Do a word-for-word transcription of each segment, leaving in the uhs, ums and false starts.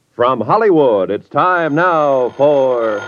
From Hollywood, it's time now for...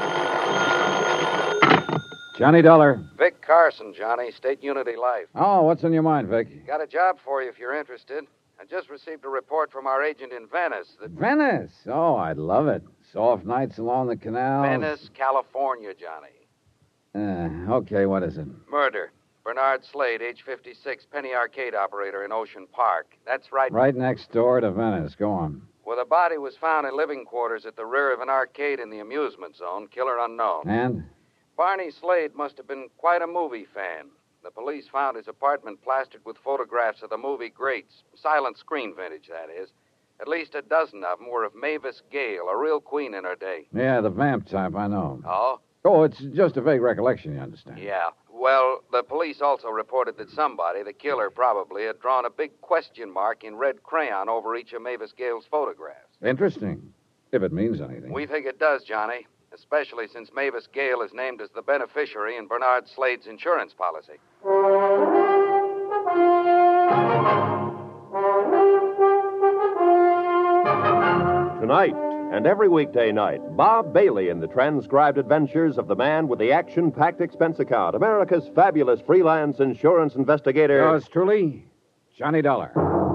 Johnny Dollar. Vic Carson, Johnny, State Unity Life. Oh, what's on your mind, Vic? Got a job for you if you're interested. I just received a report from our agent in Venice that... Venice? Oh, I'd love it. Soft nights along the canal. Venice, California, Johnny. Uh, okay, what is it? Murder. Bernard Slade, age fifty-six, Penny Arcade operator in Ocean Park. That's right. Right next door to Venice. Go on. Well, the body was found in living quarters at the rear of an arcade in the amusement zone. Killer unknown. And? Barney Slade must have been quite a movie fan. The police found his apartment plastered with photographs of the movie greats. Silent screen vintage, that is. At least a dozen of them were of Mavis Gale, a real queen in her day. Yeah, the vamp type, I know. Oh? Oh, it's just a vague recollection, you understand. Yeah. Well, the police also reported that somebody, the killer probably, had drawn a big question mark in red crayon over each of Mavis Gale's photographs. Interesting. If it means anything. We think it does, Johnny. Especially since Mavis Gale is named as the beneficiary in Bernard Slade's insurance policy. Tonight and every weekday night, Bob Bailey in the transcribed adventures of the man with the action-packed expense account, America's fabulous freelance insurance investigator. Yours truly, Johnny Dollar.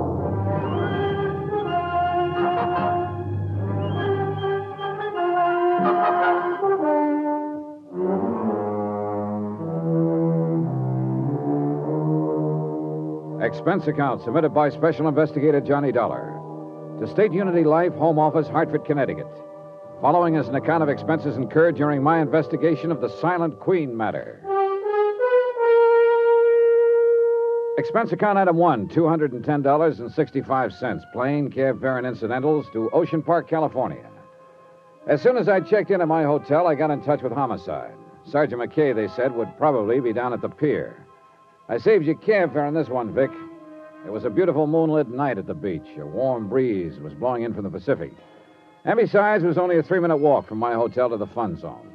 Expense account submitted by Special Investigator Johnny Dollar to State Unity Life, Home Office, Hartford, Connecticut. Following is an account of expenses incurred during my investigation of the Silent Queen matter. Expense account item one, two hundred ten dollars and sixty-five cents. Plane, cab fare, and incidentals to Ocean Park, California. As soon as I checked in at my hotel, I got in touch with Homicide. Sergeant McKay, they said, would probably be down at the pier. I saved you cab fare on this one, Vic. It was a beautiful moonlit night at the beach. A warm breeze was blowing in from the Pacific. And besides, it was only a three-minute walk from my hotel to the fun zone.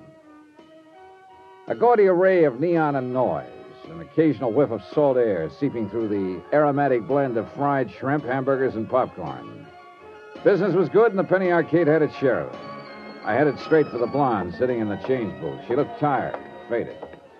A gaudy array of neon and noise, an occasional whiff of salt air seeping through the aromatic blend of fried shrimp, hamburgers, and popcorn. Business was good, and the Penny Arcade had its share of it. I headed straight for the blonde sitting in the change booth. She looked tired, faded.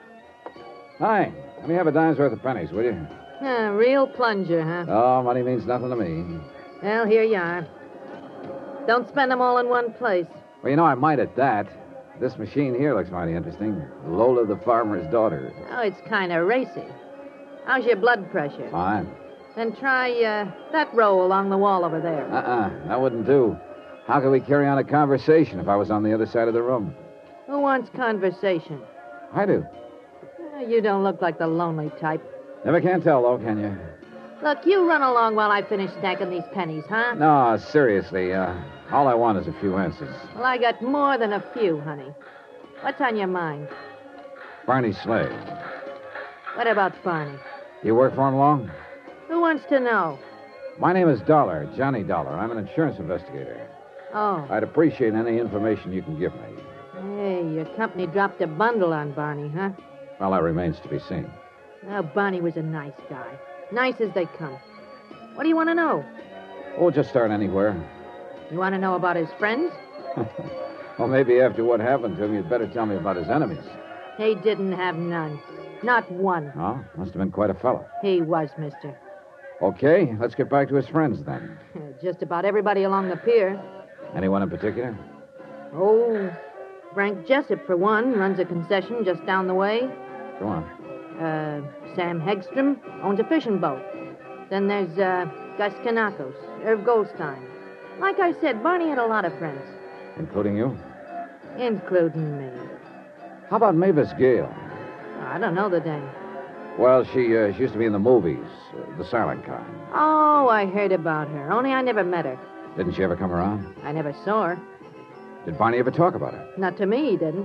Hi. Let me have a dime's worth of pennies, will you? Ah, real plunger, huh? Oh, money means nothing to me. Well, here you are. Don't spend them all in one place. Well, you know, I might at that. This machine here looks mighty interesting. Lola the farmer's daughter. Oh, it's kind of racy. How's your blood pressure? Fine. Then try uh, that row along the wall over there. Uh-uh, that wouldn't do. How could we carry on a conversation if I was on the other side of the room? Who wants conversation? I do. You don't look like the lonely type. Never can tell, though, can you? Look, you run along while I finish stacking these pennies, huh? No, seriously. Uh, all I want is a few answers. Well, I got more than a few, honey. What's on your mind? Barney Slade. What about Barney? You work for him long? Who wants to know? My name is Dollar, Johnny Dollar. I'm an insurance investigator. Oh. I'd appreciate any information you can give me. Hey, your company dropped a bundle on Barney, huh? Well, that remains to be seen. Well, Barney was a nice guy. Nice as they come. What do you want to know? Oh, just start anywhere. You want to know about his friends? Well, maybe after what happened to him, you'd better tell me about his enemies. He didn't have none. Not one. Oh, must have been quite a fellow. He was, mister. Okay, let's get back to his friends then. Just about everybody along the pier. Anyone in particular? Oh, Frank Jessup, for one, runs a concession just down the way. Go on. Uh, Sam Hegstrom owns a fishing boat. Then there's uh, Gus Kanakos, Irv Goldstein. Like I said, Barney had a lot of friends. Including you? Including me. How about Mavis Gale? I don't know the dame. Well, she, uh, she used to be in the movies, uh, the silent kind. Oh, I heard about her, only I never met her. Didn't she ever come around? I never saw her. Did Barney ever talk about her? Not to me, he didn't.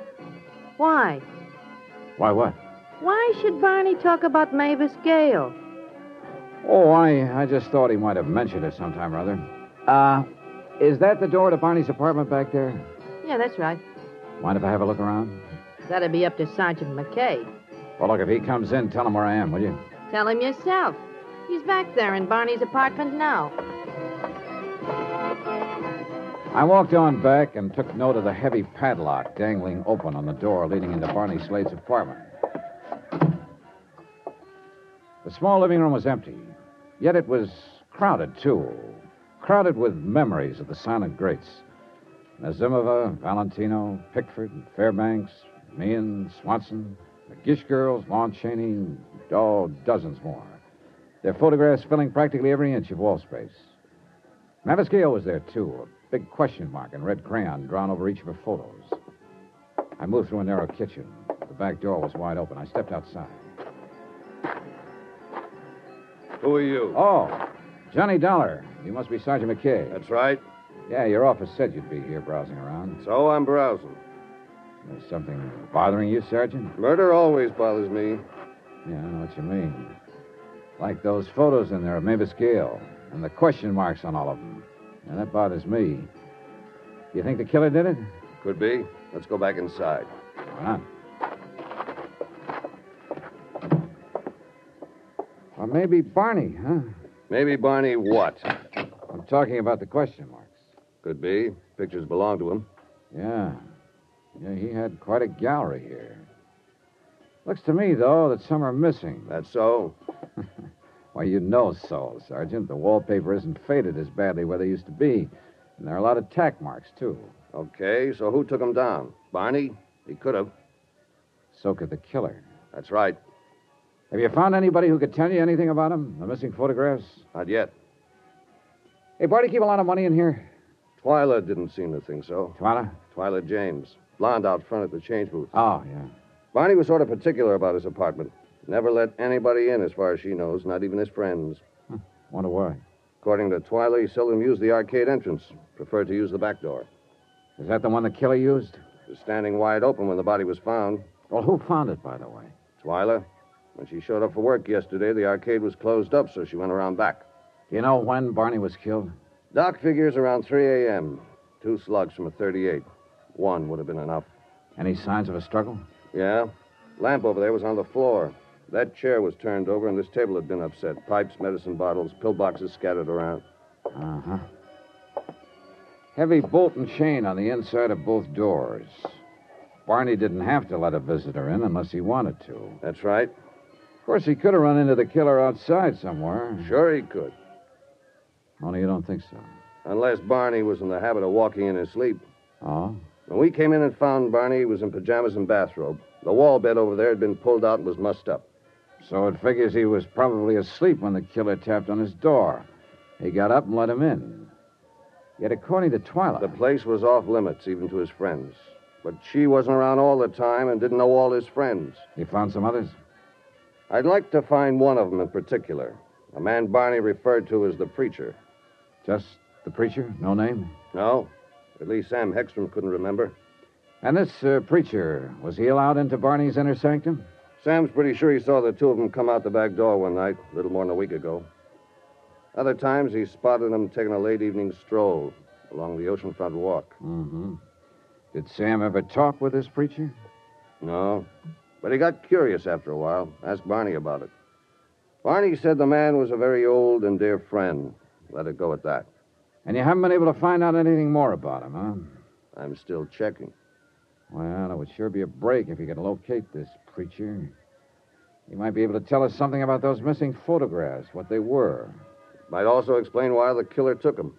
Why? Why what? Why should Barney talk about Mavis Gale? Oh, I, I just thought he might have mentioned it sometime or other. Uh, is that the door to Barney's apartment back there? Yeah, that's right. Mind if I have a look around? That'd be up to Sergeant McKay. Well, look, if he comes in, tell him where I am, will you? Tell him yourself. He's back there in Barney's apartment now. I walked on back and took note of the heavy padlock dangling open on the door leading into Barney Slade's apartment. The small living room was empty, yet it was crowded, too. Crowded with memories of the silent greats. Nazimova, Valentino, Pickford, Fairbanks, Meehan, Swanson, the Gish girls, Lon Chaney, oh, dozens more. Their photographs filling practically every inch of wall space. Mavis Gale was there, too, a big question mark in red crayon drawn over each of her photos. I moved through a narrow kitchen. The back door was wide open. I stepped outside. Who are you? Oh, Johnny Dollar. You must be Sergeant McKay. That's right. Yeah, your office said you'd be here browsing around. So I'm browsing. There's something bothering you, Sergeant? Murder always bothers me. Yeah, I know what you mean. Like those photos in there of Mavis Gale and the question marks on all of them. Yeah, that bothers me. You think the killer did it? Could be. Let's go back inside. Why not? Or maybe Barney, huh? Maybe Barney what? I'm talking about the question marks. Could be. Pictures belong to him. Yeah. Yeah, he had quite a gallery here. Looks to me, though, that some are missing. That's so? Why, you know so, Sergeant. The wallpaper isn't faded as badly where they used to be. And there are a lot of tack marks, too. Okay, so who took him down? Barney? He could have. So could the killer. That's right. Have you found anybody who could tell you anything about him? The missing photographs? Not yet. Hey, Barney, keep a lot of money in here? Twyla didn't seem to think so. Twyla? Twyla James. Blonde out front at the change booth. Oh, yeah. Barney was sort of particular about his apartment. Never let anybody in as far as she knows, not even his friends. Huh. Wonder why. According to Twyla, he seldom used the arcade entrance. Preferred to use the back door. Is that the one the killer used? It was standing wide open when the body was found. Well, who found it, by the way? Twyla. When she showed up for work yesterday, the arcade was closed up, so she went around back. Do you know when Barney was killed? Doc figures around three a.m. Two slugs from a thirty-eight. One would have been enough. Any signs of a struggle? Yeah. Lamp over there was on the floor. That chair was turned over, and this table had been upset. Pipes, medicine bottles, pill boxes scattered around. Uh-huh. Heavy bolt and chain on the inside of both doors. Barney didn't have to let a visitor in unless he wanted to. That's right. Of course, he could have run into the killer outside somewhere. Sure he could. Only you don't think so. Unless Barney was in the habit of walking in his sleep. Oh? When we came in and found Barney, he was in pajamas and bathrobe. The wall bed over there had been pulled out and was mussed up. So it figures he was probably asleep when the killer tapped on his door. He got up and let him in. Yet according to Twyla... The place was off limits, even to his friends. But she wasn't around all the time and didn't know all his friends. You found some others? I'd like to find one of them in particular. A man Barney referred to as the preacher. Just the preacher? No name? No. At least Sam Hegstrom couldn't remember. And this uh, preacher, was he allowed into Barney's inner sanctum? Sam's pretty sure he saw the two of them come out the back door one night, a little more than a week ago. Other times, he spotted them taking a late evening stroll along the oceanfront walk. Mm-hmm. Did Sam ever talk with this preacher? No. But he got curious after a while. Asked Barney about it. Barney said the man was a very old and dear friend. Let it go at that. And you haven't been able to find out anything more about him, huh? I'm still checking. Well, it would sure be a break if you could locate this preacher. He might be able to tell us something about those missing photographs, what they were. Might also explain why the killer took them.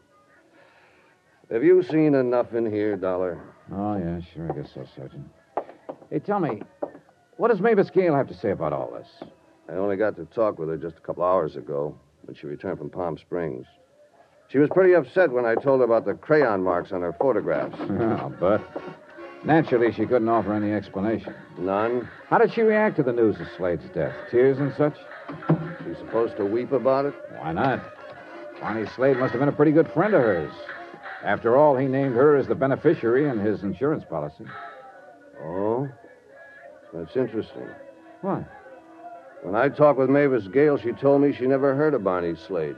Have you seen enough in here, Dollar? Oh, yeah, sure, I guess so, Sergeant. Hey, tell me, what does Mavis Gale have to say about all this? I only got to talk with her just a couple hours ago when she returned from Palm Springs. She was pretty upset when I told her about the crayon marks on her photographs. Oh, but naturally she couldn't offer any explanation. None? How did she react to the news of Slade's death? Tears and such? She's supposed to weep about it? Why not? Barney Slade must have been a pretty good friend of hers. After all, he named her as the beneficiary in his insurance policy. Oh? That's interesting. What? When I talked with Mavis Gale, she told me she never heard of Barney Slade.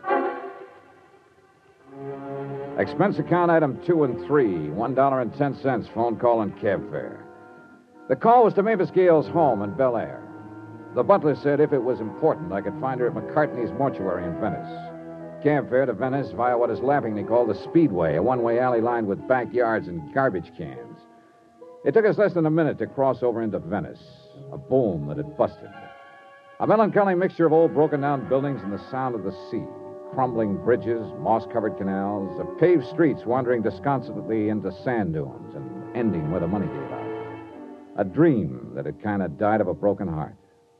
Expense account item two and three, one dollar and ten cents, phone call and cab fare. The call was to Mavis Gale's home in Bel Air. The butler said if it was important, I could find her at McCartney's mortuary in Venice. cab fare to Venice via what is laughingly called the Speedway, a one-way alley lined with backyards and garbage cans. It took us less than a minute to cross over into Venice, a boom that had busted. A melancholy mixture of old broken-down buildings and the sound of the sea, crumbling bridges, moss-covered canals, of paved streets wandering disconsolately into sand dunes and ending where the money gave out. A dream that had kind of died of a broken heart.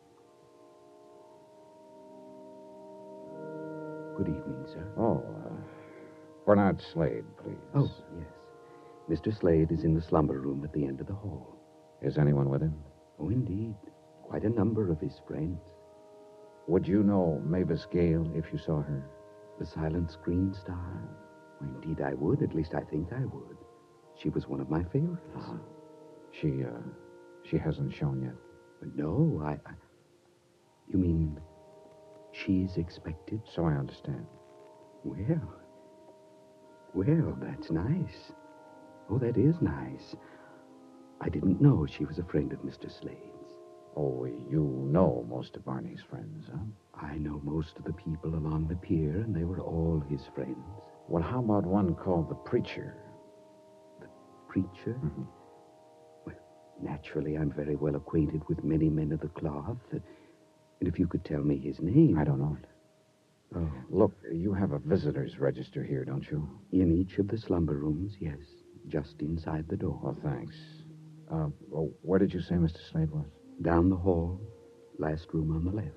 Good evening, sir. Oh, uh, Bernard Slade, please. Oh, yes. Mister Slade is in the slumber room at the end of the hall. Is anyone with him? Oh, indeed. Quite a number of his friends. Would you know Mavis Gale if you saw her? The silent screen star? Well, indeed I would. At least I think I would. She was one of my favorites. Uh, she, uh, she hasn't shown yet? But no, I, I... You mean she's expected? So I understand. Well, well, that's nice. Oh, that is nice. I didn't know she was a friend of Mister Slade's. Oh, you know most of Barney's friends, huh? I know most of the people along the pier, and they were all his friends. Well, how about one called the Preacher? The Preacher? Mm-hmm. Well, naturally, I'm very well acquainted with many men of the cloth. And if you could tell me his name... I don't know it. Oh. Look, you have a visitor's register here, don't you? In each of the slumber rooms, yes. Just inside the door. Well, thanks. Uh, well, where did you say Mister Slade was? Down the hall, last room on the left.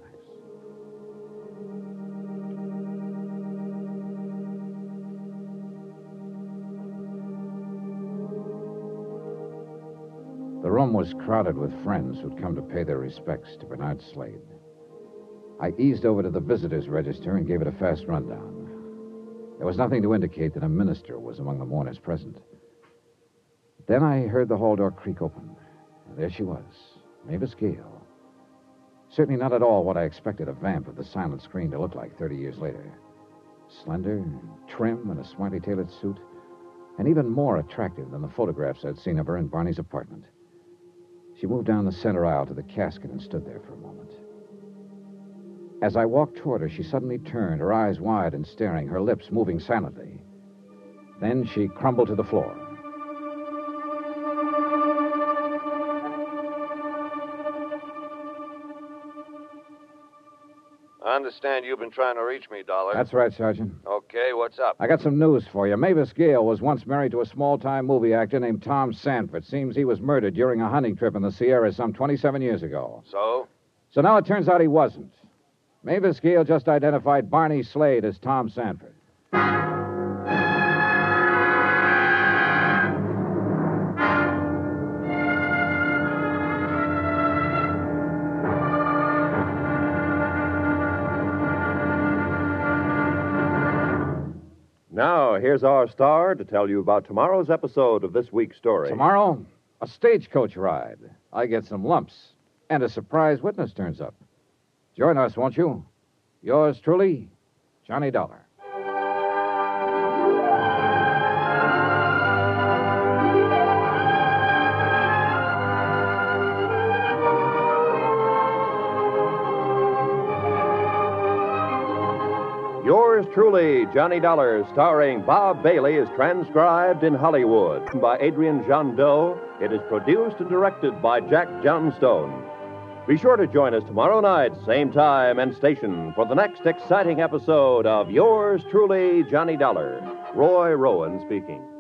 The room was crowded with friends who'd come to pay their respects to Bernard Slade. I eased over to the visitor's register and gave it a fast rundown. There was nothing to indicate that a minister was among the mourners present. Then I heard the hall door creak open, and there she was, Mavis Gale. Certainly not at all what I expected a vamp of the silent screen to look like thirty years later. Slender, trim, in a smartly tailored suit, and even more attractive than the photographs I'd seen of her in Barney's apartment. She moved down the center aisle to the casket and stood there for a moment. As I walked toward her, she suddenly turned, her eyes wide and staring, her lips moving silently. Then she crumbled to the floor. I understand you've been trying to reach me, Dollar. That's right, Sergeant. Okay, what's up? I got some news for you. Mavis Gale was once married to a small-time movie actor named Tom Sanford. Seems he was murdered during a hunting trip in the Sierras some twenty-seven years ago. So? So now it turns out he wasn't. Mavis Gale just identified Barney Slade as Tom Sanford. Now, here's our star to tell you about tomorrow's episode of this week's story. Tomorrow, a stagecoach ride. I get some lumps, and a surprise witness turns up. Join us, won't you? Yours truly, Johnny Dollar. Yours truly, Johnny Dollar, starring Bob Bailey, is transcribed in Hollywood by Adrian Jondeau. It is produced and directed by Jack Johnstone. Be sure to join us tomorrow night, same time and station, for the next exciting episode of Yours truly, Johnny Dollar. Roy Rowan speaking.